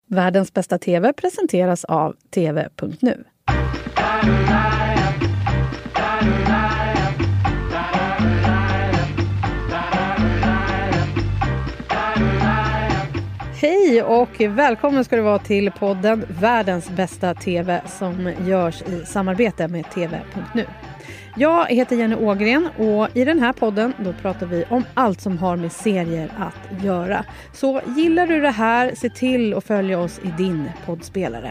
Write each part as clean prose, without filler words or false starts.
Världens bästa TV presenteras av tv.nu. Hej och välkommen ska du vara till podden Världens bästa TV som görs i samarbete med tv.nu. Jag heter Jenny Ågren och i den här podden då pratar vi om allt som har med serier att göra. Så gillar du det här, se till att följa oss i din poddspelare.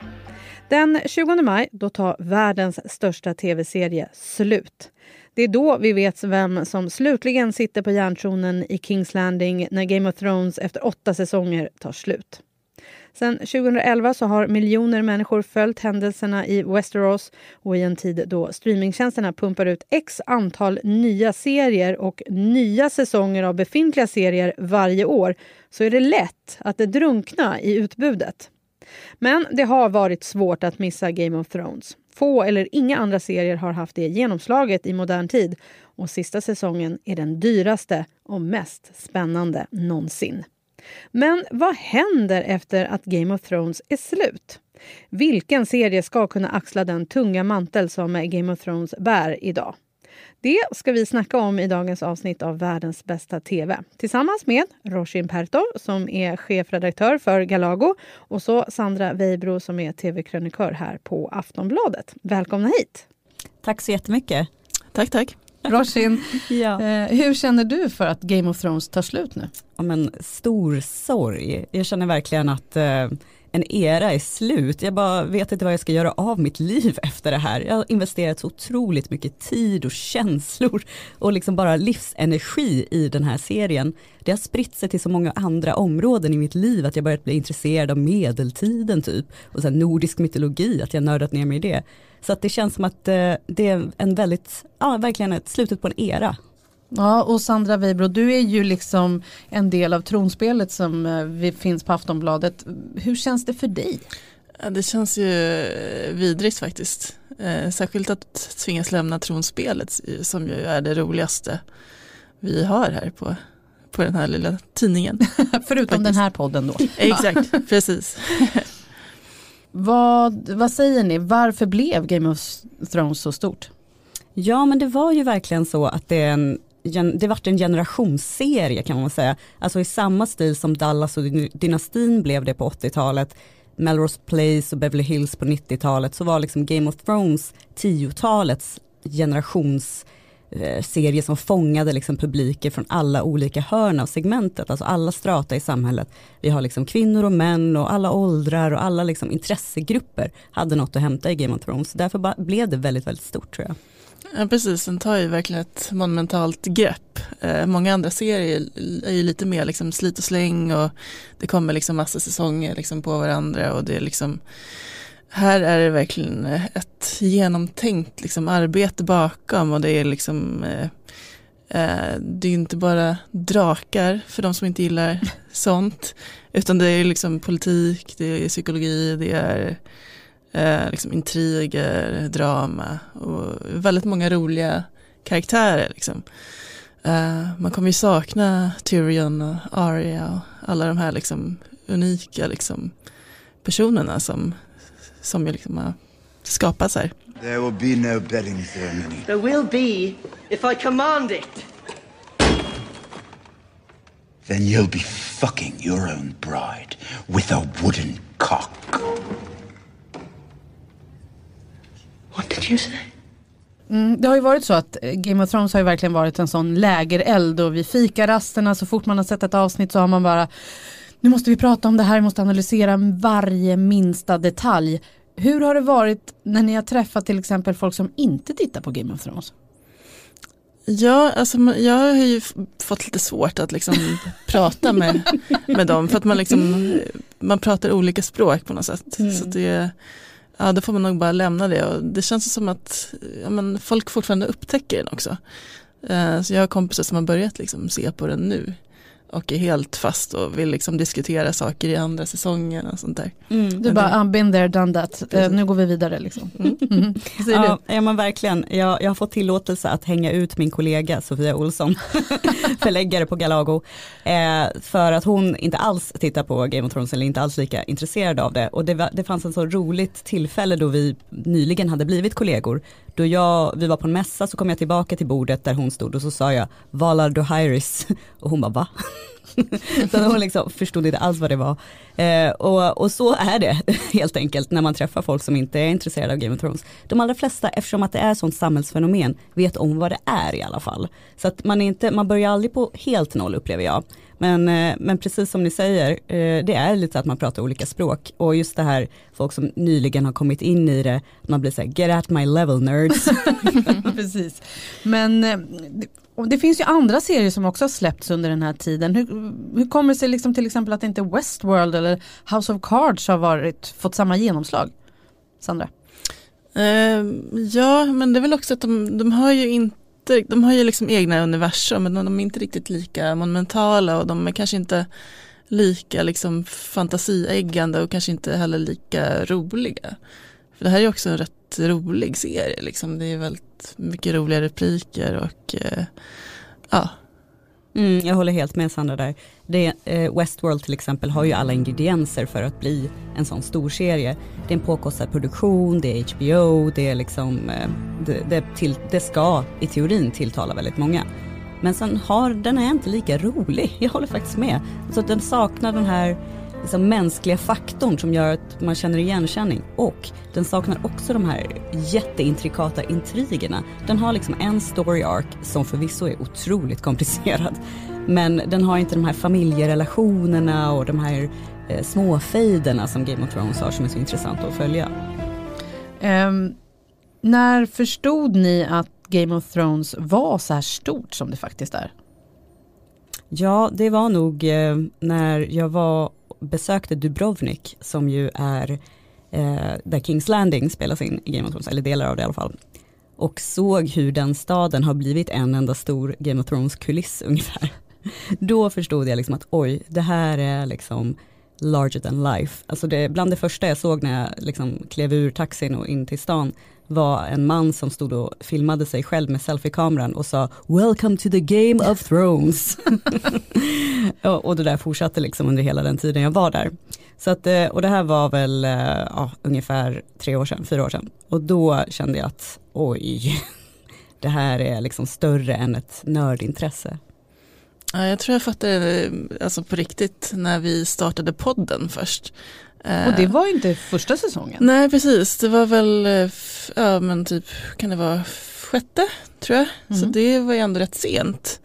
Den 20 maj då tar världens största tv-serie slut. Det är då vi vet vem som slutligen sitter på järntronen i King's Landing när Game of Thrones efter 8 säsonger tar slut. Sen 2011 så har miljoner människor följt händelserna i Westeros och i en tid då streamingtjänsterna pumpar ut x antal nya serier och nya säsonger av befintliga serier varje år så är det lätt att det drunknar i utbudet. Men det har varit svårt att missa Game of Thrones. Få eller inga andra serier har haft det genomslaget i modern tid och sista säsongen är den dyraste och mest spännande någonsin. Men vad händer efter att Game of Thrones är slut? Vilken serie ska kunna axla den tunga mantel som Game of Thrones bär idag? Det ska vi snacka om i dagens avsnitt av Världens bästa TV. Tillsammans med Roshin Pertov som är chefredaktör för Galago och så Sandra Weibro som är tv-krönikör här på Aftonbladet. Välkomna hit! Tack så jättemycket. Tack. Roshin, Ja. Hur känner du för att Game of Thrones tar slut nu? Ja, men stor sorg. Jag känner verkligen att en era är slut. Jag bara vet inte vad jag ska göra av mitt liv efter det här. Jag har investerat så otroligt mycket tid och känslor och liksom bara livsenergi i den här serien. Det har spritt sig till så många andra områden i mitt liv att jag börjat bli intresserad av medeltiden typ. Och sen nordisk mytologi, att jag nördat ner mig i det. Så att det känns som att det är en väldigt, verkligen ett slutet på en era. Ja, och Sandra Weibro, du är ju liksom en del av tronspelet som finns på Aftonbladet. Hur känns det för dig? Ja, det känns ju vidrigt faktiskt. Särskilt att tvingas lämna tronspelet som ju är det roligaste vi har här på den här lilla tidningen. Förutom faktiskt. Den här podden då. Exakt, precis. Vad säger ni? Varför blev Game of Thrones så stort? Ja, men det var ju verkligen så att det var en generationsserie kan man säga. Alltså i samma stil som Dallas och Dynastin blev det på 80-talet. Melrose Place och Beverly Hills på 90-talet. Så var liksom Game of Thrones 10-talets generationsserie som fångade liksom publiker från alla olika hörn av segmentet. Alltså alla strata i samhället. Vi har liksom kvinnor och män och alla åldrar och alla liksom intressegrupper hade något att hämta i Game of Thrones. Därför blev det väldigt, väldigt stort tror jag. Ja, precis. Den tar ju verkligen ett monumentalt grepp. Många andra serier är ju lite mer liksom slit och släng och det kommer liksom massa säsonger liksom på varandra och det är liksom här är det verkligen ett genomtänkt liksom arbete bakom och det är liksom det är inte bara drakar för de som inte gillar sånt utan det är liksom politik, det är psykologi, det är liksom intriger, drama och väldigt många roliga karaktärer liksom. Man kommer ju sakna Tyrion och Arya och alla de här liksom unika liksom personerna som ju liksom har skapats här. There will be no betting ceremony. There will be if I command it. Then you'll be fucking your own bride with a wooden cock. What did you say? Det har ju varit så att Game of Thrones har ju verkligen varit en sån lägereld och vid fikarasterna så fort man har sett ett avsnitt så har man bara nu måste vi prata om det här, vi måste analysera varje minsta detalj. Hur har det varit när ni har träffat till exempel folk som inte tittar på Game of Thrones? Ja, alltså jag har ju fått lite svårt att liksom prata med dem för att man pratar olika språk på något sätt. Så det ja, då får man nog bara lämna det och det känns som att folk fortfarande upptäcker den också. Så jag har kompisar som har börjat liksom se på den nu. och är helt fast och vill liksom diskutera saker i andra säsongen och sånt där. Du bara, I've been there, done that. Nu går vi vidare liksom. Ja, men verkligen. Jag har fått tillåtelse att hänga ut min kollega Sofia Olsson, förläggare på Galago, för att hon inte alls tittar på Game of Thrones eller inte alls lika intresserad av det. Och det fanns en så roligt tillfälle då vi nyligen hade blivit kollegor. Då vi var på en mässa, så kom jag tillbaka till bordet där hon stod och så sa jag Valar Dohaeris och hon bara va? Så hon liksom förstod inte alls vad det var. Och så är det helt enkelt när man träffar folk som inte är intresserade av Game of Thrones. De allra flesta, eftersom att det är sånt samhällsfenomen, vet om vad det är i alla fall. Så att man börjar aldrig på helt noll, upplever jag. Men precis som ni säger, det är lite att man pratar olika språk. Och just det här, folk som nyligen har kommit in i det, man blir så här, get at my level nerds. Precis. Men det finns ju andra serier som också har släppts under den här tiden. Hur kommer det sig liksom till exempel att inte Westworld eller House of Cards har fått samma genomslag? Sandra? Ja, men det är väl också att de har ju liksom egna universum, men de är inte riktigt lika monumentala och de är kanske inte lika liksom fantasieggande och kanske inte heller lika roliga. För det här är också en rätt rolig serie liksom. Det är väldigt mycket roliga repliker och ja. Jag håller helt med Sandra där. Westworld till exempel har ju alla ingredienser för att bli en sån stor serie. Det är en påkostad produktion, det är HBO, det är liksom det ska i teorin tilltala väldigt många. Men sen den är inte lika rolig. Jag håller faktiskt med. Så att den saknar den här liksom mänskliga faktorn som gör att man känner igenkänning, och den saknar också de här jätteintrikata intrigerna. Den har liksom en story arc som förvisso är otroligt komplicerad, men den har inte de här familjerelationerna och de här småfejderna som Game of Thrones har, som är så intressant att följa. När förstod ni att Game of Thrones var så här stort som det faktiskt är? Ja, det var nog när jag besökte Dubrovnik, som ju är där King's Landing spelas in i Game of Thrones, eller delar av det i alla fall. Och såg hur den staden har blivit en enda stor Game of Thrones-kuliss ungefär. Då förstod jag liksom att oj, det här är liksom larger than life. Alltså bland det första jag såg när jag liksom klev ur taxin och in till stan var en man som stod och filmade sig själv med selfie-kameran och sa "Welcome to the Game of Thrones". Och det där fortsatte liksom under hela den tiden jag var där. Så att, och det här var väl ungefär 4 år sedan. Och då kände jag att oj, det här är liksom större än ett nördintresse. Ja, jag tror jag fattade alltså på riktigt när vi startade podden först. Och det var ju inte första säsongen. Nej, precis. Det var väl, men typ, kan det vara 6:e, tror jag. Så det var ju ändå rätt sent.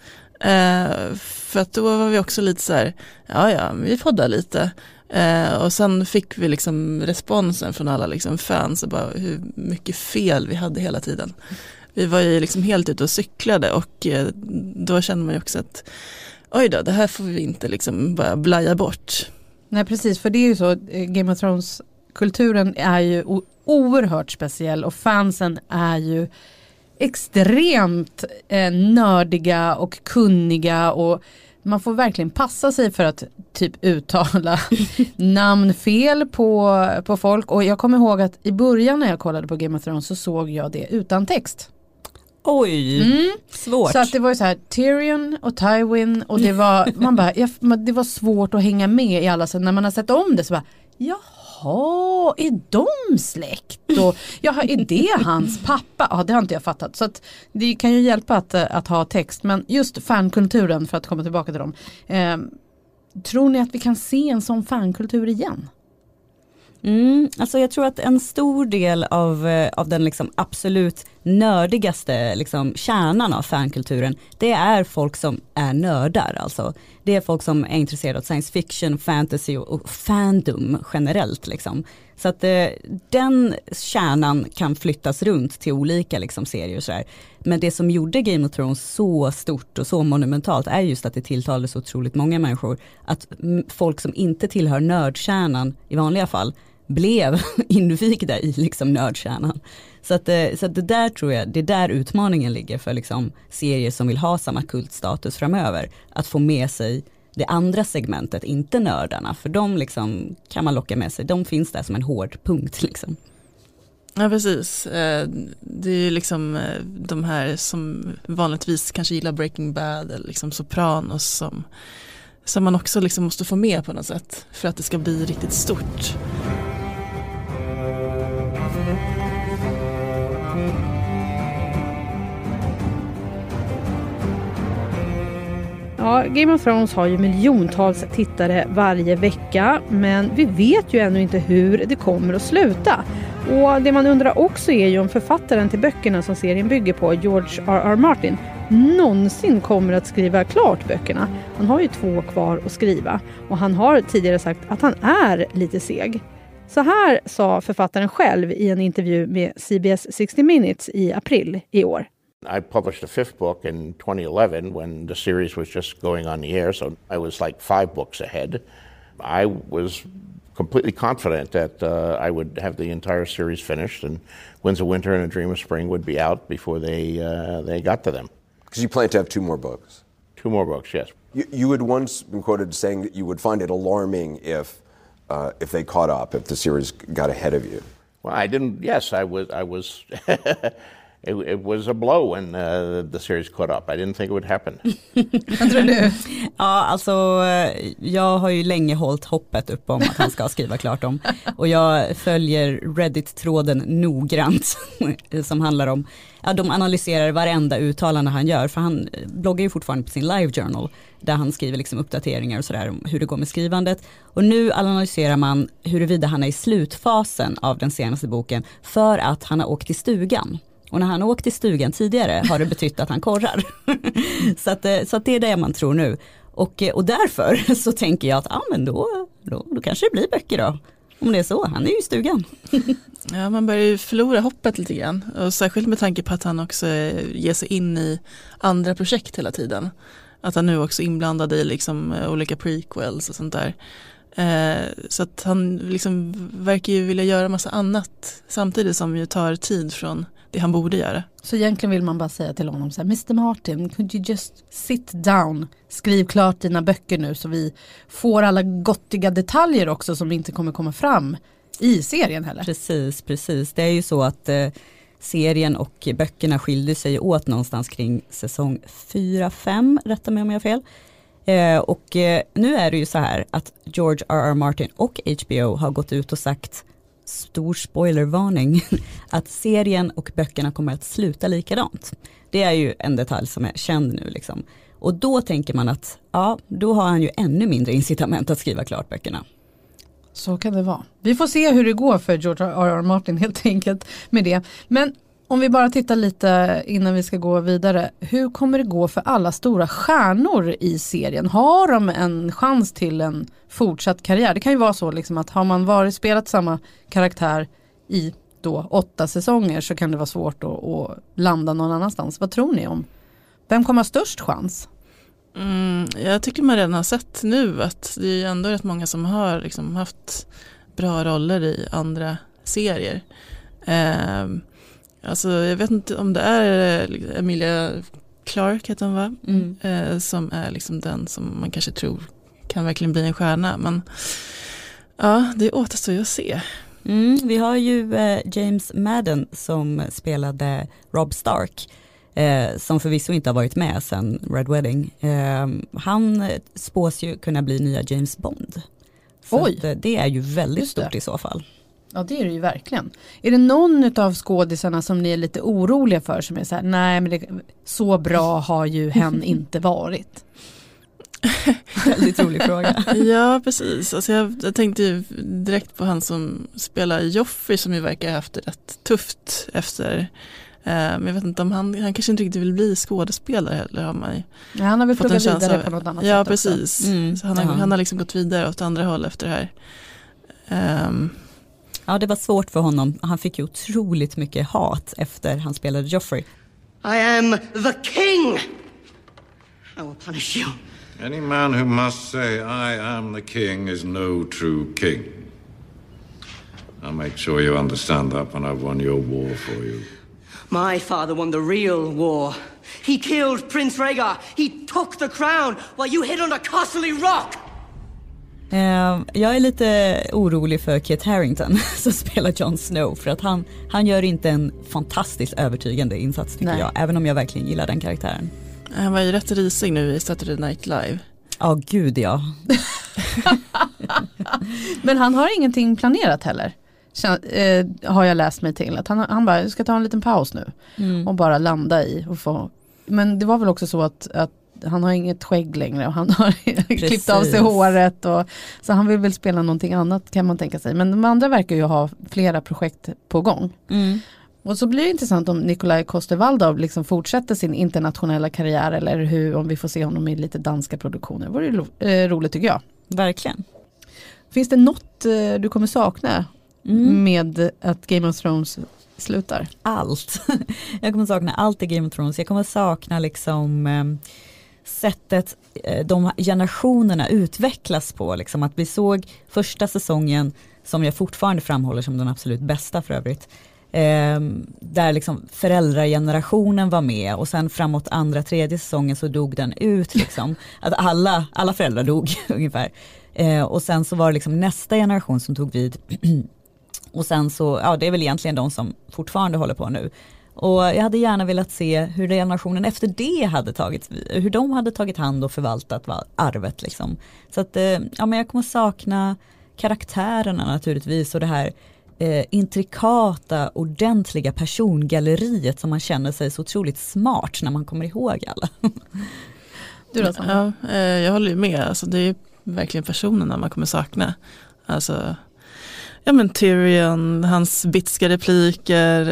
För att då var vi också lite så här, ja, vi poddar lite. Och sen fick vi liksom responsen från alla liksom fans och bara hur mycket fel vi hade hela tiden. Vi var ju liksom helt ute och cyklade, och då kände man ju också att oj då, det här får vi inte liksom bara blaja bort. Nej, precis, för det är ju så, Game of Thrones-kulturen är ju oerhört speciell och fansen är ju extremt nördiga och kunniga, och man får verkligen passa sig för att typ uttala namnfel på folk. Och jag kommer ihåg att i början när jag kollade på Game of Thrones så såg jag det utan text. Oj, svårt. Så att det var ju så här Tyrion och Tywin, och det var det var svårt att hänga med i alla. Så när man har sett om det så bara, jaha, är de släkt? Och jaha, är det hans pappa? Ja, det har inte jag fattat. Så att det kan ju hjälpa att ha text. Men just fankulturen, för att komma tillbaka till dem. Tror ni att vi kan se en sån fankultur igen? Alltså jag tror att en stor del av den liksom absolut nördigaste liksom kärnan av fankulturen, det är folk som är nördar. Alltså. Det är folk som är intresserade av science fiction, fantasy och fandom generellt. Liksom. Så att den kärnan kan flyttas runt till olika liksom, serier. Och så där. Men det som gjorde Game of Thrones så stort och så monumentalt är just att det tilltalade så otroligt många människor. Att folk som inte tillhör nördkärnan i vanliga fall blev invigda i liksom nördkärnan. Så att det där tror jag, det där utmaningen ligger för liksom serier som vill ha samma kultstatus framöver. Att få med sig det andra segmentet, inte nördarna, för de liksom kan man locka med sig, de finns där som en hård punkt liksom. Ja, precis. Det är ju liksom de här som vanligtvis kanske gillar Breaking Bad eller liksom Sopranos som man också liksom måste få med på något sätt för att det ska bli riktigt stort. Ja, Game of Thrones har ju miljontals tittare varje vecka, men vi vet ju ännu inte hur det kommer att sluta. Och det man undrar också är ju om författaren till böckerna som serien bygger på, George R.R. Martin, någonsin kommer att skriva klart böckerna. Han har ju 2 kvar att skriva och han har tidigare sagt att han är lite seg. Så här sa författaren själv i en intervju med CBS 60 Minutes i april i år. I published the 5th book in 2011 when the series was just going on the air, so I was like 5 books ahead. I was completely confident that I would have the entire series finished and Winds of Winter and A Dream of Spring would be out before they got to them. Because you plan to have 2 more books? 2 more books, yes. You had once been quoted saying that you would find it alarming if they caught up, if the series got ahead of you. Well, I didn't. Yes, I was. It was a blow when the series caught up. I didn't think it would happen. Vad tror du? Ja, alltså jag har ju länge hållit hoppet upp om att han ska skriva klart om. Och jag följer Reddit-tråden noggrant som handlar om, ja, de analyserar varenda uttalande han gör. För han bloggar ju fortfarande på sin live journal där han skriver liksom uppdateringar och sådär om hur det går med skrivandet. Och nu analyserar man huruvida han är i slutfasen av den senaste boken för att han har åkt till stugan. Och när han har åkt i stugan tidigare har det betytt att han korrar. så att det är det man tror nu. Och därför så tänker jag att men då kanske det blir böcker då. Om det är så, han är ju i stugan. Ja, man börjar ju förlora hoppet lite grann. Och särskilt med tanke på att han också ger sig in i andra projekt hela tiden. Att han nu också är inblandad i liksom olika prequels och sånt där. Så att han liksom verkar ju vilja göra massa annat samtidigt som ju tar tid från det han borde göra. Så egentligen vill man bara säga till honom så här: Mr. Martin, could you just sit down, skriv klart dina böcker nu så vi får alla gottiga detaljer också som inte kommer komma fram i serien heller. Precis. Det är ju så att serien och böckerna skiljer sig åt någonstans kring säsong 4-5, rätta mig om jag har fel. Och nu är det ju så här att George R.R. Martin och HBO har gått ut och sagt, stor spoilervarning, att serien och böckerna kommer att sluta likadant. Det är ju en detalj som är känd nu liksom. Och då tänker man att då har han ju ännu mindre incitament att skriva klart böckerna. Så kan det vara. Vi får se hur det går för George R.R. Martin helt enkelt med det. Men om vi bara tittar lite innan vi ska gå vidare. Hur kommer det gå för alla stora stjärnor i serien? Har de en chans till en fortsatt karriär? Det kan ju vara så liksom att har man spelat samma karaktär i då 8 säsonger så kan det vara svårt att landa någon annanstans. Vad tror ni om? Vem kommer ha störst chans? Jag tycker man redan har sett nu att det är ändå rätt många som har liksom haft bra roller i andra serier. Alltså jag vet inte om det är Emilia Clarke heter hon, va? Som är liksom den som man kanske tror kan verkligen bli en stjärna. Men ja, det återstår ju att se. Vi har ju James Madden som spelade Robb Stark. Som förvisso inte har varit med sedan Red Wedding. Han spås ju kunna bli nya James Bond. Så det är ju väldigt stort i så fall. Ja, det är det ju verkligen. Är det någon av skådisarna som ni är lite oroliga för som är så här, nej men så bra har ju hen inte varit? Väldigt rolig fråga. Ja, precis. Alltså jag tänkte ju direkt på han som spelar Joffrey som ju verkar ha haft det rätt tufft efter. Men jag vet inte om han kanske inte riktigt vill bli skådespelare heller. Ja, han har väl pluggat vidare på något annat sätt. Ja, precis. Så han har liksom gått vidare åt andra håll efter det här. Ja, det var svårt för honom. Han fick ju otroligt mycket hat efter han spelade Joffrey. I am the king! I will punish you. Any man who must say I am the king is no true king. I'll make sure you understand that when I've won your war for you. My father won the real war. He killed Prince Rhaegar. He took the crown while you hid under Castle Rock. Jag är lite orolig för Kit Harington som spelar Jon Snow, för att han gör inte en fantastiskt övertygande insats tycker jag, även om jag verkligen gillar den karaktären. Han var ju rätt risig nu i Saturday Night Live. Ja, gud ja. Men han har ingenting planerat heller. Har jag läst mig till att han bara ska ta en liten paus nu och bara landa i och få. Men det var väl också så att han har inget skägg längre och han har klippt av sig håret så han vill väl spela någonting annat kan man tänka sig. Men de andra verkar ju ha flera projekt på gång. Och så blir det intressant om Nikolaj Coster-Waldau liksom fortsätter sin internationella karriär, eller om vi får se honom i lite danska produktioner. Det vore roligt tycker jag. Verkligen. Finns det något du kommer sakna med att Game of Thrones slutar? Allt. Jag kommer sakna allt i Game of Thrones. Jag kommer sakna liksom sättet de generationerna utvecklas på. Liksom att vi såg första säsongen, som jag fortfarande framhåller som den absolut bästa för övrigt. Där liksom föräldragenerationen var med, och sen framåt andra, tredje säsongen så dog den ut liksom. Att alla föräldrar dog ungefär. Och sen så var det liksom nästa generation som tog vid. Och sen så, det är väl egentligen de som fortfarande håller på nu. Och jag hade gärna velat se hur generationen efter det hur de hade tagit hand och förvaltat arvet liksom. Så att, men jag kommer sakna karaktärerna naturligtvis, och det här intrikata, ordentliga persongalleriet som man känner sig så otroligt smart när man kommer ihåg alla. Du då, Sanna? Ja, jag håller ju med. Alltså, det är verkligen personerna man kommer sakna. Alltså, Tyrion, hans bitska repliker,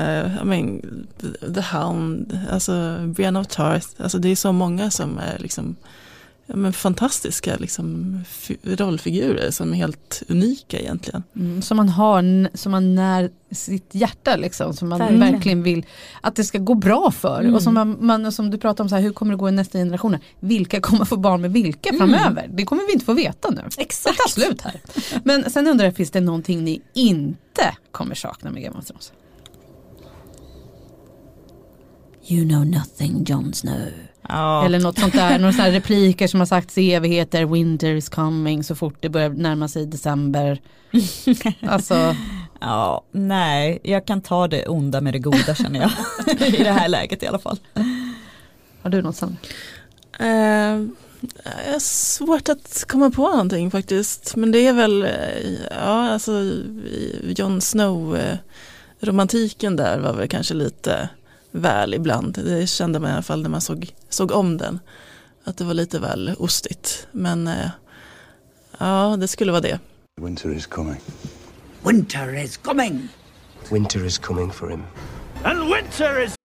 The Hound, alltså Brienne of Tarth. Alltså det är så många som är liksom fantastiska liksom rollfigurer som är helt unika egentligen. Som man när sitt hjärta liksom, som man verkligen vill att det ska gå bra för. Och som du pratar om så här, hur kommer det gå i nästa generation? Vilka kommer få barn med vilka framöver? Det kommer vi inte få veta nu. Exakt. Det tar slut här. Men sen undrar jag, finns det någonting ni inte kommer sakna med Game of Thrones? You know nothing, Jon Snow. Ja. Eller något sånt där, några sådana här repliker som har sagts i evigheter, winter is coming, så fort det börjar närma sig december. Alltså. Ja, nej, jag kan ta det onda med det goda känner jag. I det här läget i alla fall. Har du något sånt? Jag har svårt att komma på någonting faktiskt. Men det är väl, Jon Snow, romantiken där var väl kanske lite väl ibland. Det kände man i alla fall när man såg om den. Att det var lite väl ostigt. Men det skulle vara det. Winter is coming. Winter is coming. Winter is coming for him. And winter is...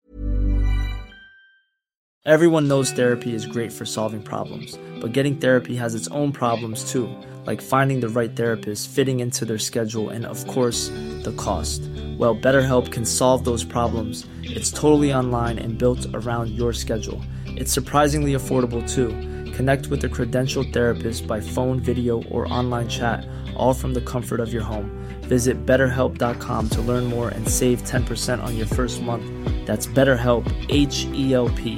Everyone knows therapy is great for solving problems, but getting therapy has its own problems too, like finding the right therapist, fitting into their schedule, and of course, the cost. Well, BetterHelp can solve those problems. It's totally online and built around your schedule. It's surprisingly affordable too. Connect with a credentialed therapist by phone, video, or online chat, all from the comfort of your home. Visit BetterHelp.com to learn more and save 10% on your first month. That's BetterHelp, H-E-L-P.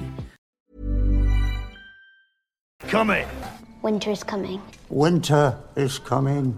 Coming. Winter is coming. Winter is coming.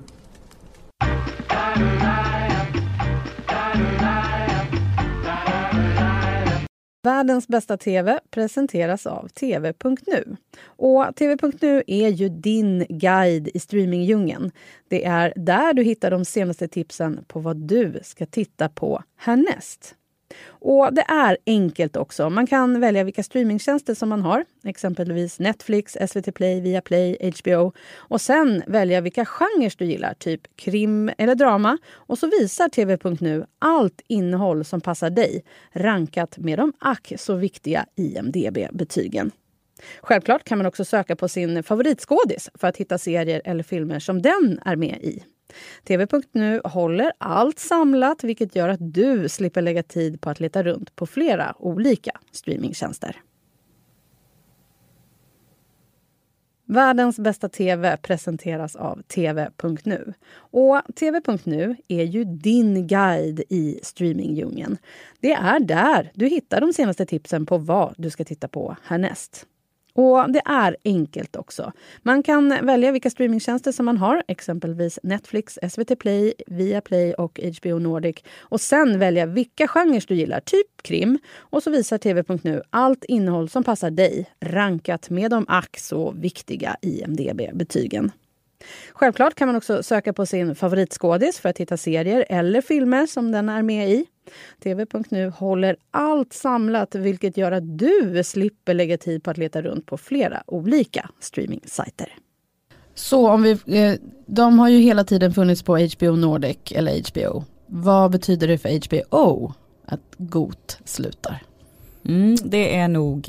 Världens bästa TV presenteras av TV.nu. Och TV.nu är ju din guide i streamingdjungeln. Det är där du hittar de senaste tipsen på vad du ska titta på härnäst. Och det är enkelt också. Man kan välja vilka streamingtjänster som man har. Exempelvis Netflix, SVT Play, Viaplay, HBO. Och sen välja vilka genrer du gillar. Typ krim eller drama. Och så visar TV.nu allt innehåll som passar dig. Rankat med de så viktiga IMDb-betygen. Självklart kan man också söka på sin favoritskådis för att hitta serier eller filmer som den är med i. TV.nu håller allt samlat, vilket gör att du slipper lägga tid på att leta runt på flera olika streamingtjänster. Världens bästa TV presenteras av TV.nu. Och TV.nu är ju din guide i streamingdjungeln. Det är där du hittar de senaste tipsen på vad du ska titta på härnäst. Och det är enkelt också. Man kan välja vilka streamingtjänster som man har, exempelvis Netflix, SVT Play, Viaplay och HBO Nordic. Och sen välja vilka genrer du gillar, typ krim. Och så visar TV.nu allt innehåll som passar dig, rankat med de ack så viktiga IMDb-betygen. Självklart kan man också söka på sin favoritskådis för att hitta serier eller filmer som den är med i. TV.nu håller allt samlat, vilket gör att du slipper lägga tid på att leta runt på flera olika streamingsajter. Så om de har ju hela tiden funnits på HBO Nordic eller HBO. Vad betyder det för HBO att GOT slutar? Det är nog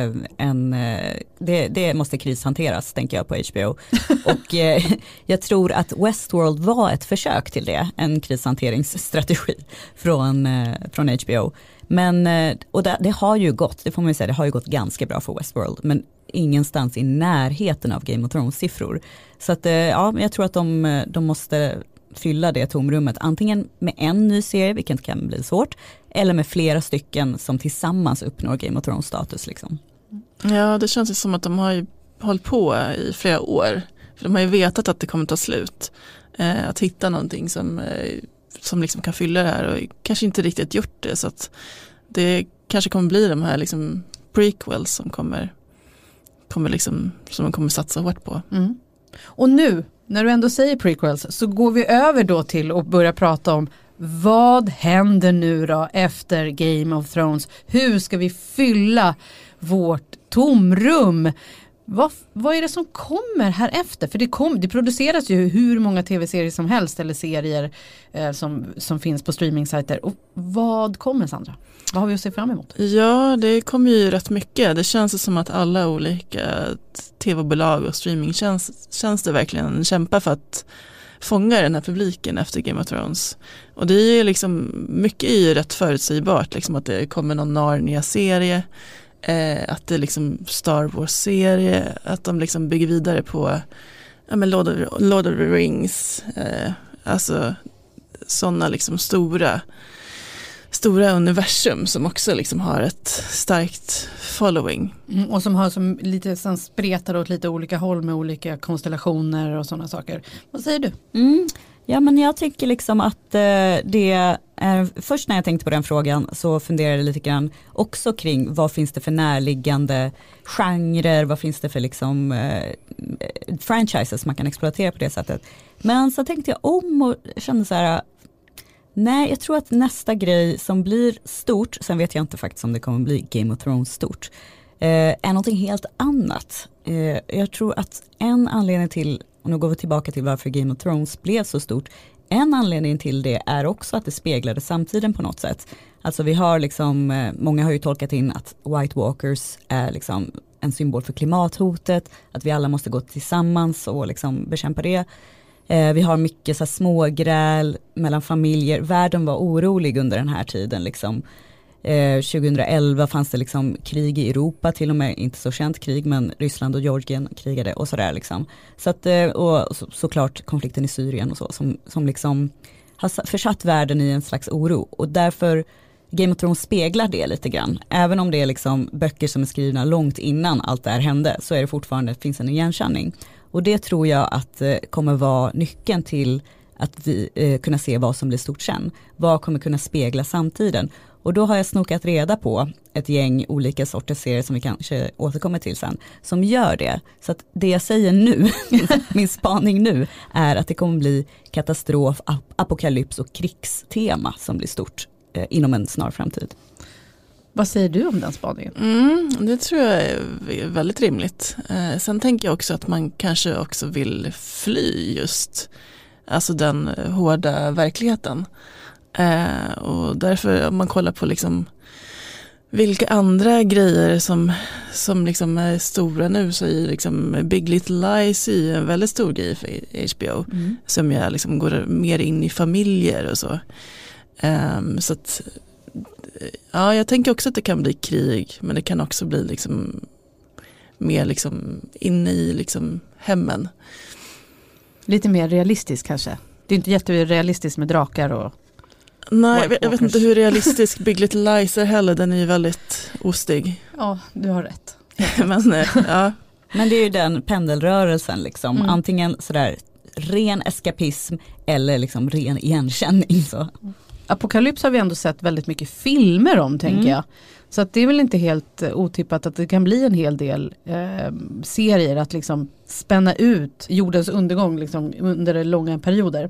det måste krishanteras, tänker jag, på HBO. Och jag tror att Westworld var ett försök till det, en krishanteringsstrategi från HBO. Men och det har ju gått, det får man ju säga, det har ju gått ganska bra för Westworld, men ingenstans i närheten av Game of Thrones-siffror. Så att jag tror att de måste fylla det tomrummet, antingen med en ny serie, vilket kan bli svårt, eller med flera stycken som tillsammans uppnår Game of Thrones-status. Liksom. Ja, det känns ju som att de har ju hållit på i flera år. För de har ju vetat att det kommer ta slut. Att hitta någonting som liksom kan fylla det här, och kanske inte riktigt gjort det. Så att det kanske kommer bli de här liksom prequels som kommer liksom, som de kommer satsa hårt på. Mm. Och nu, när du ändå säger prequels, så går vi över då till att börja prata om vad händer nu då efter Game of Thrones? Hur ska vi fylla vårt tomrum? Vad är det som kommer här efter? För det produceras ju hur många tv-serier som helst eller serier som finns på streamingsajter. Och vad kommer, Sandra? Vad har vi att se fram emot? Ja, det kommer ju rätt mycket. Det känns som att alla olika tv-bolag och streamingtjänster verkligen kämpar för att fånga den här publiken efter Game of Thrones. Och det är ju liksom, mycket är ju rätt förutsägbart, liksom att det kommer någon Narnia-serie, att det är liksom Star Wars-serie, att de liksom bygger vidare på Lord of the Rings, alltså sådana liksom stora universum som också liksom har ett starkt following. Och som har som lite som spretar åt lite olika håll med olika konstellationer och sådana saker. Vad säger du? Ja, men jag tycker liksom att det är, först när jag tänkte på den frågan så funderade jag lite grann också kring vad finns det för närliggande genrer, vad finns det för liksom franchises man kan exploatera på det sättet. Men så tänkte jag om och kände så här, nej, jag tror att nästa grej som blir stort, sen vet jag inte faktiskt om det kommer bli Game of Thrones stort, är någonting helt annat. Jag tror att en anledning till, och nu går vi tillbaka till varför Game of Thrones blev så stort, en anledning till det är också att det speglade samtiden på något sätt. Alltså vi har liksom, många har ju tolkat in att White Walkers är liksom en symbol för klimathotet, att vi alla måste gå tillsammans och liksom bekämpa det. Vi har mycket så här smågräl mellan familjer. Världen var orolig under den här tiden. Liksom. 2011 fanns det liksom krig i Europa, till och med inte så känt krig, men Ryssland och Georgien krigade och sådär. Liksom. Så att, och såklart konflikten i Syrien och så, som liksom har försatt världen i en slags oro. Och därför Game of Thrones speglar det lite grann. Även om det är liksom böcker som är skrivna långt innan allt det här hände, så är det fortfarande, finns en igenkänning. Och det tror jag att kommer vara nyckeln till att vi kunna se vad som blir stort sen. Vad kommer kunna spegla samtiden. Och då har jag snokat reda på ett gäng olika sorters serier som vi kanske återkommer till sen, som gör det. Så att det jag säger nu, min spaning nu, är att det kommer bli katastrof, apokalyps och krigstema som blir stort inom en snar framtid. Vad säger du om den spaningen? Det tror jag är väldigt rimligt. Sen tänker jag också att man kanske också vill fly just alltså den hårda verkligheten. Och därför om man kollar på liksom vilka andra grejer som liksom är stora nu, så är liksom Big Little Lies en väldigt stor grej för HBO som jag liksom går mer in i familjer och så. Så att ja, jag tänker också att det kan bli krig, men det kan också bli liksom mer liksom inne i liksom hemmen. Lite mer realistiskt kanske. Det är inte jätterealistiskt med drakar och... Nej, jag vet inte hur realistisk Big Little Lies är heller. Den är ju väldigt ostig. Ja, du har rätt. Men, ja. Men det är ju den pendelrörelsen liksom. Antingen sådär ren eskapism eller liksom ren igenkänning. Så. Apocalypse har vi ändå sett väldigt mycket filmer om, tänker jag. Så att det är väl inte helt otippat att det kan bli en hel del serier att liksom spänna ut jordens undergång liksom, under långa perioder.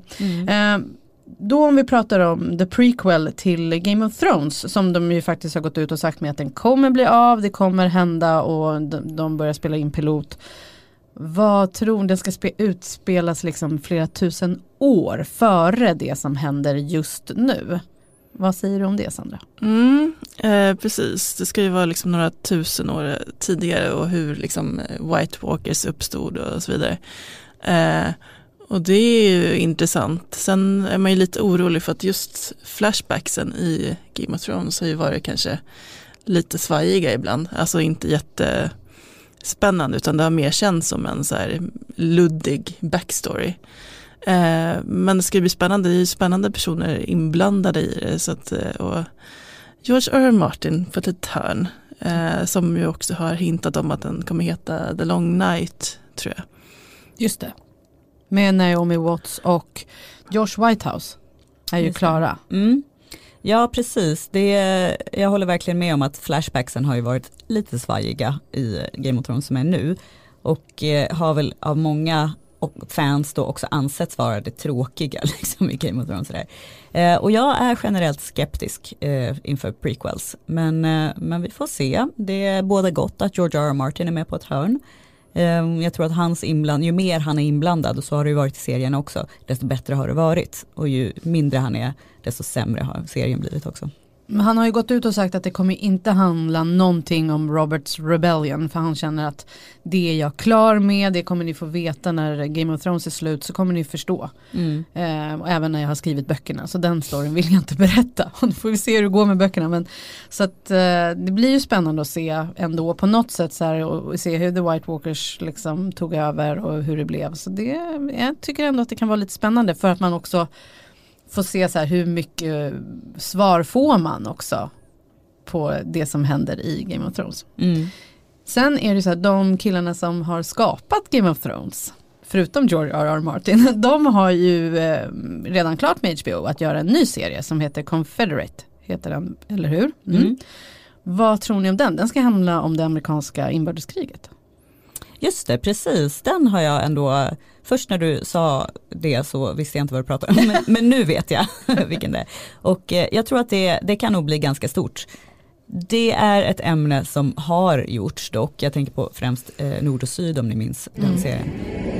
Då om vi pratar om the prequel till Game of Thrones, som de ju faktiskt har gått ut och sagt med att den kommer bli av, det kommer hända och de börjar spela in pilot. Vad tror den ska utspelas liksom flera tusen år före det som händer just nu? Vad säger du om det, Sandra? Precis, det ska ju vara liksom några tusen år tidigare och hur liksom White Walkers uppstod och så vidare. Och det är ju intressant. Sen är man ju lite orolig för att just flashbacksen i Game of Thrones har ju varit kanske lite svajiga ibland. Alltså inte jättespännande, utan det har mer känts som en så här luddig backstory. Men det ska bli spännande. Det är ju spännande personer inblandade i det. Så att, och George R. R. Martin för ett hörn. Som ju också har hintat om att den kommer heta The Long Night, tror jag. Just det. Med Naomi Watts och Josh Whitehouse är ju klara. Ja, precis. Jag håller verkligen med om att flashbacksen har ju varit lite svajiga i Game of Thrones som är nu. Och har väl av många fans då också ansetts vara det tråkiga liksom, i Game of Thrones. Och jag är generellt skeptisk inför prequels. Men vi får se. Det är både gott att George R. R. Martin är med på ett hörn. Jag tror att ju mer han är inblandad, och så har det ju varit i serien också, desto bättre har det varit. Och ju mindre han är, desto sämre har serien blivit också. Men han har ju gått ut och sagt att det kommer inte handla någonting om Roberts Rebellion, för han känner att det är jag klar med, det kommer ni få veta när Game of Thrones är slut, så kommer ni förstå. Och även när jag har skrivit böckerna, så den storyn vill jag inte berätta. Och då får vi se hur det går med böckerna. Men, så att det blir ju spännande att se ändå på något sätt så här, och se hur The White Walkers liksom tog över och hur det blev. Så jag tycker ändå att det kan vara lite spännande, för att man också får se så här hur mycket svar får man också på det som händer i Game of Thrones. Sen är det så här, de killarna som har skapat Game of Thrones, förutom George R. R. Martin, de har ju redan klart med HBO att göra en ny serie som heter Confederate, heter den, eller hur? Vad tror ni om den? Den ska handla om det amerikanska inbördeskriget. Just det, precis. Den har jag ändå... Först när du sa det så visste jag inte vad du pratade om. Men nu vet jag vilken det är. Och jag tror att det kan nog bli ganska stort. Det är ett ämne som har gjorts dock. Jag tänker på främst Nord och Syd, om ni minns den serien.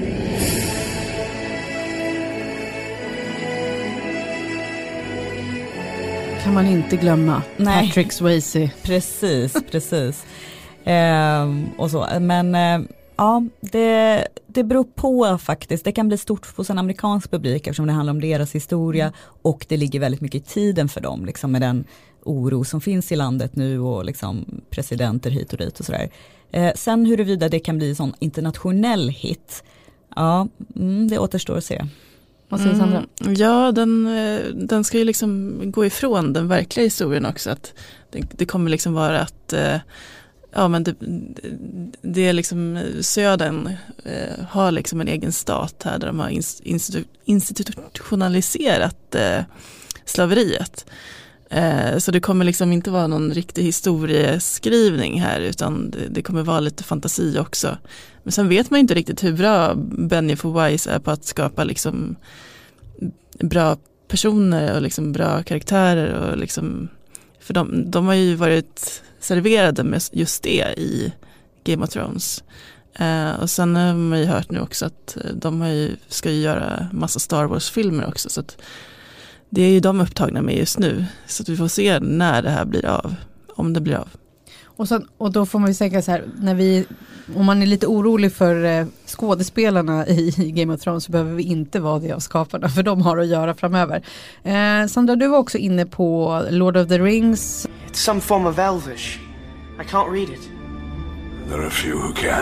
Kan man inte glömma. Nej. Patrick Swayze. Precis. Och så. Men ja, det beror på faktiskt. Det kan bli stort hos en amerikansk publik eftersom det handlar om deras historia, och det ligger väldigt mycket i tiden för dem liksom, med den oro som finns i landet nu och liksom presidenter hit och dit och sådär. Sen huruvida det kan bli en sån internationell hit, ja, det återstår att se. Vad säger Sandra? Ja, den ska ju liksom gå ifrån den verkliga historien också. Att det kommer liksom vara att ja, men det är liksom södern har liksom en egen stat här där de har institutionaliserat slaveriet. Så det kommer liksom inte vara någon riktig historieskrivning här, utan det kommer vara lite fantasi också. Men sen vet man inte riktigt hur bra Benioff och Weiss är på att skapa liksom bra personer och liksom bra karaktärer och liksom, för de har ju varit serverade med just det i Game of Thrones. Och sen har man ju hört nu också att de ska ju göra massa Star Wars-filmer också, så att det är ju de upptagna med just nu. Så att vi får se när det här blir av, om det blir av. Och då får man ju säga så här, om man är lite orolig för skådespelarna i Game of Thrones, så behöver vi inte vara det av skaparna, för de har att göra framöver. Sandra, du var också inne på Lord of the Rings. It's some form of Elvish. I can't read it. There are few who can.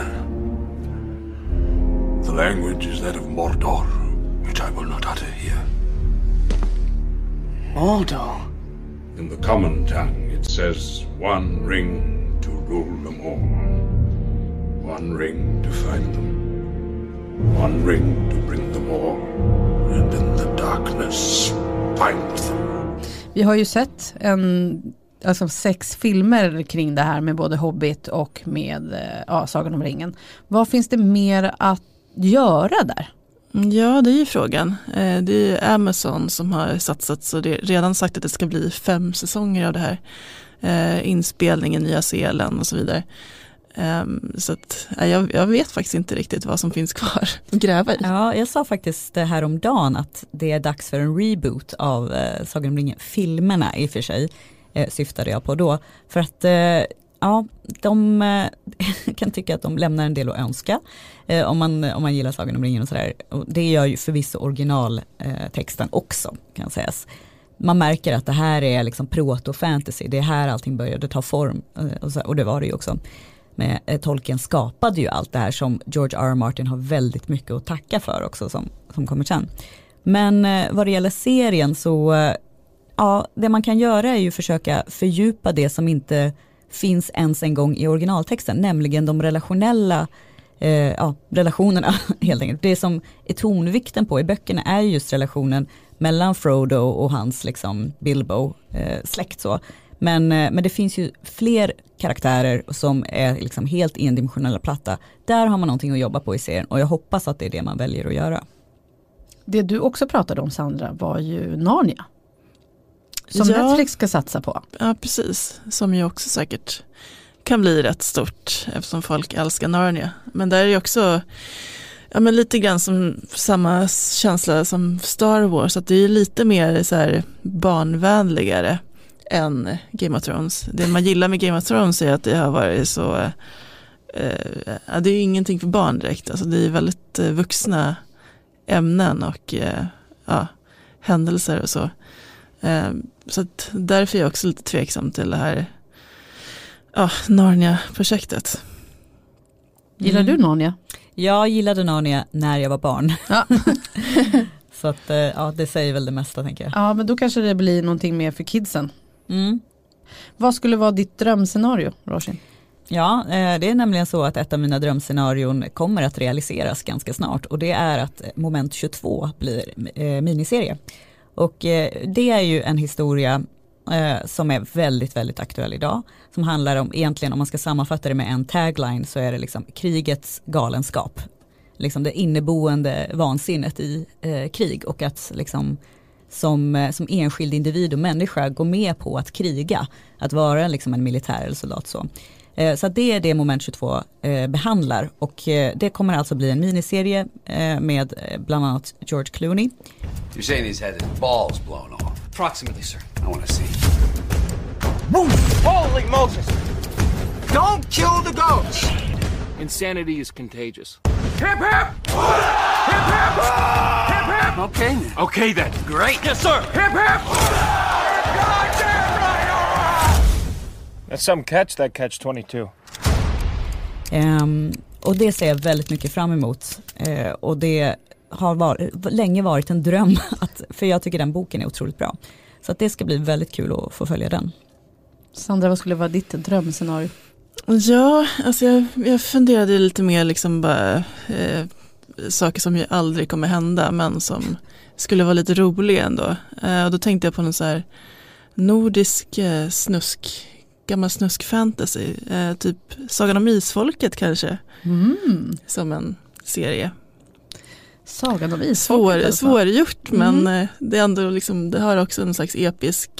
The language is that of Mordor, which I will not utter here. Mordor? In the common tongue, it says, one ring to rule them all. One ring to find them. One ring to bring them all. And in the darkness, find them. Vi har ju sett 6 filmer kring det här med både Hobbit och med Sagan om ringen. Vad finns det mer att göra där? Ja, det är ju frågan. Det är ju Amazon som har satsat, så det är redan sagt att det ska bli 5 säsonger av det här. Inspelning i Nya Zeeland och så vidare. Så att, jag vet faktiskt inte riktigt vad som finns kvar att gräva i. Ja, jag sa faktiskt det här om dagen att det är dags för en reboot av Sagan om ringen. Filmerna i och för sig syftade jag på då. För att de kan tycka att de lämnar en del att önska om man gillar Sagan om ringen och sådär. Och det gör ju förvisso originaltexten också, kan sägas. Man märker att det här är liksom proto-fantasy. Det är här allting började ta form. Och det var det ju också. Men Tolkien skapade ju allt det här som George R. R. Martin har väldigt mycket att tacka för också som kommer sen. Men vad det gäller serien så det man kan göra är ju försöka fördjupa det som inte finns ens en gång i originaltexten, nämligen de relationerna helt enkelt. Det som är tonvikten på i böckerna är just relationen mellan Frodo och hans liksom Bilbo släkt så. Men det finns ju fler karaktärer som är liksom helt endimensionella platta. Där har man någonting att jobba på i serien och jag hoppas att det är det man väljer att göra. Det du också pratade om, Sandra, var ju Narnia. Som Netflix ska satsa på. Ja, precis. Som ju också säkert kan bli rätt stort eftersom folk älskar Narnia. Men där är ju också lite grann som samma känsla som Star Wars. Att det är lite mer så här barnvänligare än Game of Thrones. Det man gillar med Game of Thrones är att det har varit så det är ju ingenting för barn direkt. Alltså det är väldigt vuxna ämnen och händelser och så. Så att därför är jag också lite tveksam till det här Narnia-projektet. Gillar du Narnia? Jag gillade Narnia när jag var barn. Ja. Så att det säger väl det mesta, tänker jag. Ja, men då kanske det blir någonting mer för kidsen. Vad skulle vara ditt drömscenario, Roshin? Ja, det är nämligen så att ett av mina drömscenarion kommer att realiseras ganska snart. Och det är att Moment 22 blir miniserie. Och det är ju en historia som är väldigt, väldigt aktuell idag. Som handlar om, egentligen om man ska sammanfatta det med en tagline, så är det liksom krigets galenskap. Liksom det inneboende vansinnet i krig. Och att liksom som enskild individ och människa gå med på att kriga. Att vara liksom en militär eller soldat så. Så det är det Moment 22 behandlar. Och det kommer alltså bli en miniserie med bland annat George Clooney. You're saying he's had his balls blown off? Approximately, sir. I want to see. Boom! Holy Moses! Don't kill the goats! Insanity is contagious. Hip hip! Hip hip! Hip hip! Okay then. Okay then. Great. Yes, sir! Hip hip! Goddamn right! All right! That's some catch, that catch 22. Och det ser jag väldigt mycket fram emot. Och det har länge varit en dröm, för jag tycker den boken är otroligt bra. Så att det ska bli väldigt kul att få följa den. Sandra, vad skulle vara ditt drömscenario? Ja, alltså jag funderade lite mer liksom bara saker som ju aldrig kommer hända men som skulle vara lite roliga ändå. Och då tänkte jag på någon så här nordisk gammal snusk fantasy, typ Sagan om Isfolket kanske. Som en serie. Sagan om Isfolket. Svårgjort, men det är ändå liksom, det har också en slags episk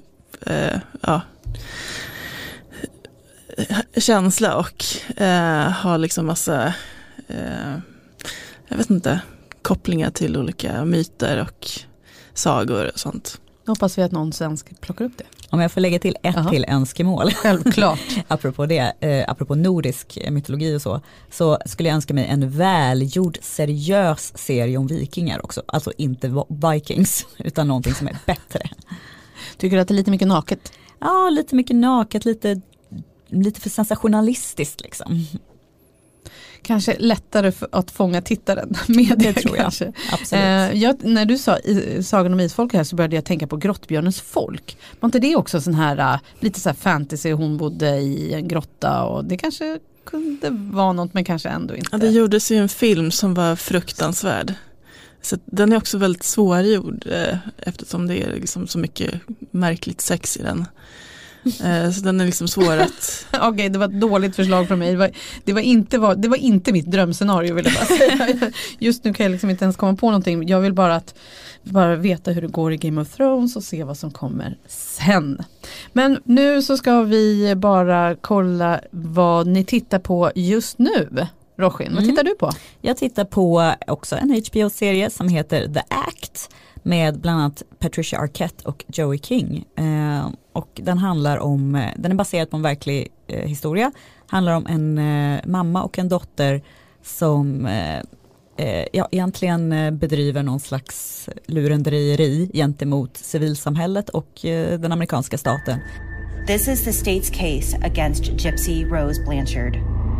känsla och har liksom massa jag vet inte, kopplingar till olika myter och sagor och sånt. Hoppas vi att någon svensk plockar upp det. Om jag får lägga till ett till önskemål. Självklart. apropå det, apropå nordisk mytologi och så skulle jag önska mig en välgjord, seriös serie om vikingar också. Alltså inte Vikings, utan någonting som är bättre. Tycker du att det är lite mycket naket? Ja, lite mycket naket, lite lite för sensationalistiskt liksom. Kanske lättare att fånga tittaren med det tror jag. Kanske. Absolut. När du sa Sagan om Isfolk här så började jag tänka på Grottbjörnens folk. Var inte det också sån här lite så här fantasy, hon bodde i en grotta och det kanske kunde vara något men kanske ändå inte. Ja, det gjordes ju en film som var fruktansvärd. Så den är också väldigt svårgjord eftersom det är liksom så mycket märkligt sex i den. Så den är liksom svår att... Okej, det var ett dåligt förslag från mig. Det var inte mitt drömscenario vill jag bara säga. Just nu kan jag liksom inte ens komma på någonting. Jag vill bara veta hur det går i Game of Thrones och se vad som kommer sen. Men nu så ska vi bara kolla vad ni tittar på just nu. Roshin, vad tittar du på? Jag tittar på också en HBO-serie som heter The Act med bland annat Patricia Arquette och Joey King. Och den är baserad på en verklig historia. Handlar om en mamma och en dotter som egentligen bedriver någon slags lurendrejeri gentemot civilsamhället och den amerikanska staten. This is the state's case against Gypsy Rose Blanchard.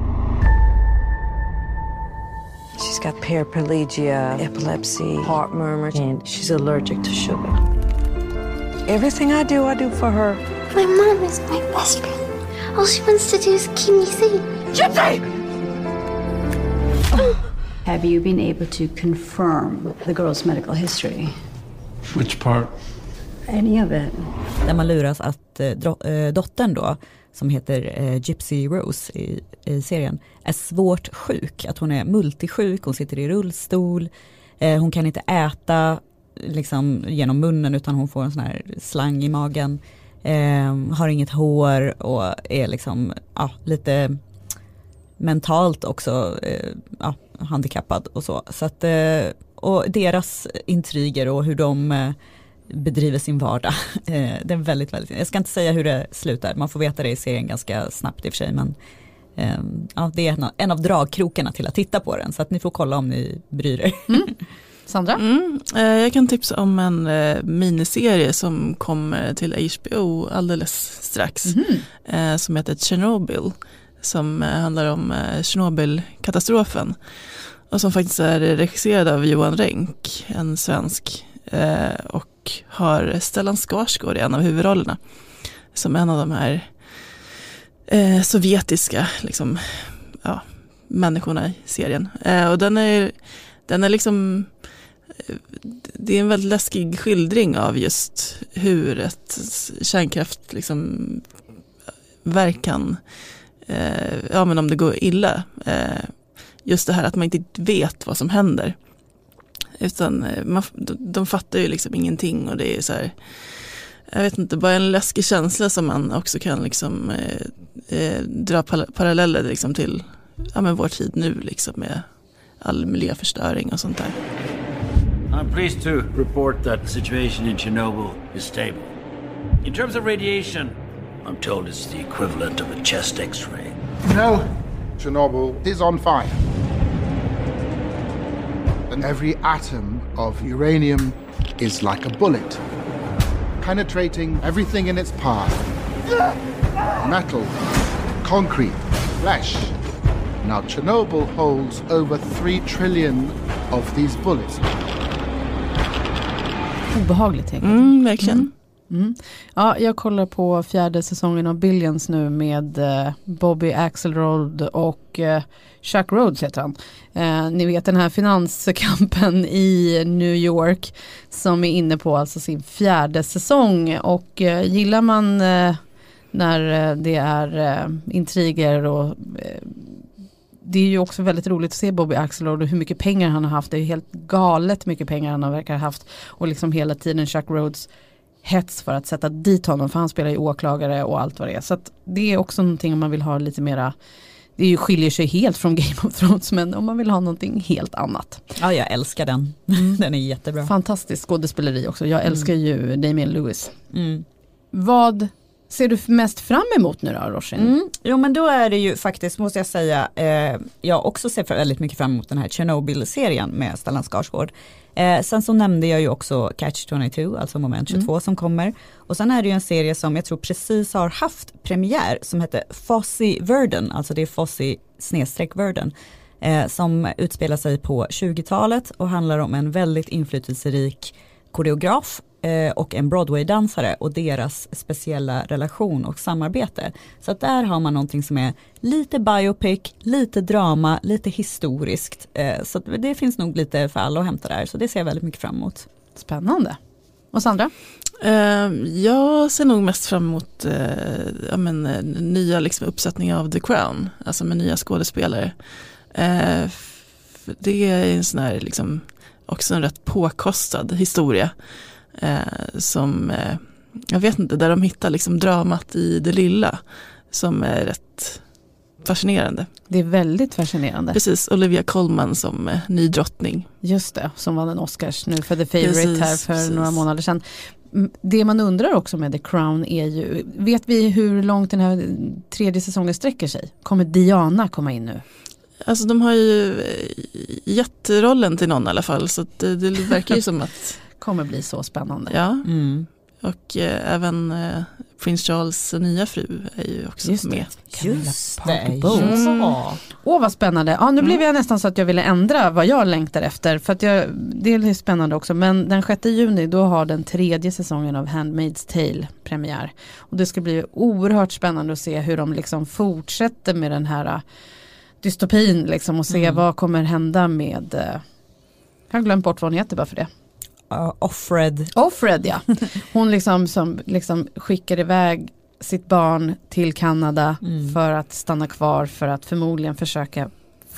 She's got paraplegia, epilepsy, heart murmur, and she's allergic to sugar. Everything I do for her. My mom is my best friend. All she wants to do is keep me safe. Gypsy! Have you been able to confirm the girl's medical history? Which part? Any of it. Där man luras att dottern då, som heter Gypsy Rose i serien, är svårt sjuk. Att hon är multisjuk, hon sitter i rullstol, hon kan inte äta liksom genom munnen utan hon får en sån här slang i magen, har inget hår och är liksom lite mentalt också handikappad och så. Så att, och deras intriger och hur de bedriver sin vardag. Det är väldigt, väldigt... Jag ska inte säga hur det slutar. Man får veta det i serien ganska snabbt i och för sig. Men det är en av dragkrokarna till att titta på den. Så att ni får kolla om ni bryr er. Sandra? Jag kan tipsa om en miniserie som kommer till HBO alldeles strax. Som heter Chernobyl. Som handlar om Tjernobylkatastrofen. Och som faktiskt är regisserad av Johan Renck, en svensk. Och har Stellan Skarsgård i en av huvudrollerna som en av de här sovjetiska liksom, människorna i serien. Och den är liksom, det är en väldigt läskig skildring av just hur ett kärnkraft liksom verkan, men om det går illa, just det här att man inte vet vad som händer. Utan de fattar ju liksom ingenting och det är så här, jag vet inte, bara en läskig känsla som man också kan liksom dra paralleller liksom till vår tid nu liksom med all miljöförstöring och sånt där. I'm pleased to report that the situation in Chernobyl is stable. In terms of radiation, I'm told it's the equivalent of a chest x-ray. No, Chernobyl is on fire. And every atom of uranium is like a bullet, penetrating everything in its path. Metal, concrete, flesh. Now Chernobyl holds over 3 trillion of these bullets. Obehagligt tänker jag. Verkligen. Ja, jag kollar på 4:e säsongen av Billions nu med Bobby Axelrod och Chuck Rhodes heter han. Ni vet den här finanskampen i New York som är inne på alltså sin 4:e säsong och gillar man när det är intriger och det är ju också väldigt roligt att se Bobby Axelrod och hur mycket pengar han har haft. Det är helt galet mycket pengar han har verkar haft och liksom hela tiden Chuck Rhodes hets för att sätta dit honom för han spelar ju åklagare och allt vad det är. Så att det är också någonting om man vill ha lite mera, det skiljer sig helt från Game of Thrones men om man vill ha någonting helt annat. Ja, jag älskar den. Den är jättebra. Fantastisk skådespeleri också. Jag älskar ju Damian Lewis. Vad ser du mest fram emot nu då, Roshin? Jo, men då är det ju faktiskt, måste jag säga, jag också ser väldigt mycket fram emot den här Chernobyl-serien med Stellan Skarsgård. Sen så nämnde jag ju också Catch-22, alltså Moment 22 som kommer. Och sen är det ju en serie som jag tror precis har haft premiär som heter Fosse Verdon, alltså det är Fosse/Verdon, som utspelar sig på 20-talet och handlar om en väldigt inflytelserik koreograf och en Broadway-dansare och deras speciella relation och samarbete. Så att där har man någonting som är lite biopic, lite drama, lite historiskt. Så att det finns nog lite för alla att hämta där. Så det ser jag väldigt mycket fram emot. Spännande. Och Sandra? Jag ser nog mest fram emot nya liksom, uppsättningar av The Crown. Alltså med nya skådespelare. Det är en sån här liksom, också en rätt påkostad historia. Som jag vet inte, där de hittar liksom dramat i det lilla som är rätt fascinerande. Det är väldigt fascinerande. Precis, Olivia Colman som ny drottning. Just det, som vann en Oscars nu för The Favourite här för några månader sedan. Det man undrar också med The Crown är ju, vet vi hur långt den här 3:e säsongen sträcker sig? Kommer Diana komma in nu? Alltså de har ju gett rollen till någon i alla fall, så det verkar ju som att kommer bli så spännande. Ja, och även Prins Charles nya fru är ju också med. Just det. Vad spännande. Ja, nu blev jag nästan så att jag ville ändra vad jag längtar efter. För att det är spännande också. Men den 6 juni då har den 3:e säsongen av Handmaid's Tale premiär. Och det ska bli oerhört spännande att se hur de liksom fortsätter med den här dystopin liksom, och se vad kommer hända med... jag har glömt bort vad hon heter bara för det. Offred, ja. Hon liksom skickar iväg sitt barn till Kanada för att stanna kvar, för att förmodligen försöka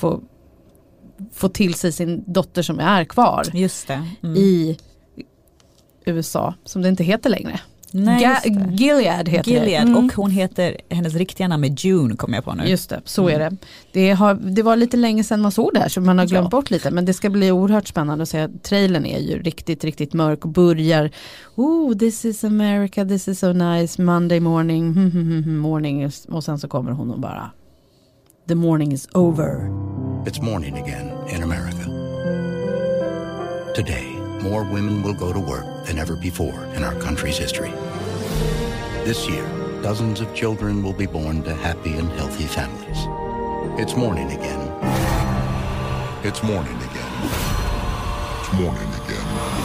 få till sig sin dotter som är kvar. Just det. I USA, som det inte heter längre. Nej, Gilead heter det. Och hon heter, hennes riktiga namn är June, kommer jag på nu. Just det, så är det. Det var lite länge sedan man såg det här, så man har glömt bort lite. Men det ska bli oerhört spännande att se. Trailern är ju riktigt, riktigt mörk och börjar this is America, this is so nice, Monday morning, morning. Och sen så kommer hon och bara the morning is over. It's morning again in America. Today, more women will go to work than ever before in our country's history. This year, dozens of children will be born to happy and healthy families. It's morning again. It's morning again. It's morning again.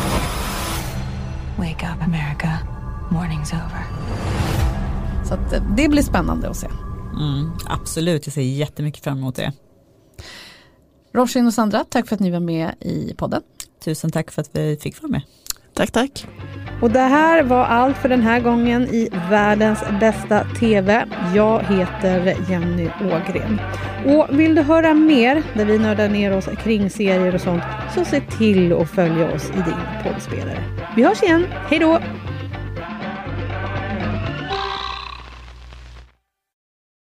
Wake up, America. Morning's over. Så att det blir spännande att se. Absolut, jag ser jättemycket fram emot det. Roshin och Sandra, tack för att ni var med i podden. Tusen tack för att vi fick vara med. Tack. Och det här var allt för den här gången i Världens bästa TV. Jag heter Jenny Ågren. Och vill du höra mer där vi nördar ner oss kring serier och sånt, så se till att följa oss i din poddspelare. Vi hörs igen. Hej då!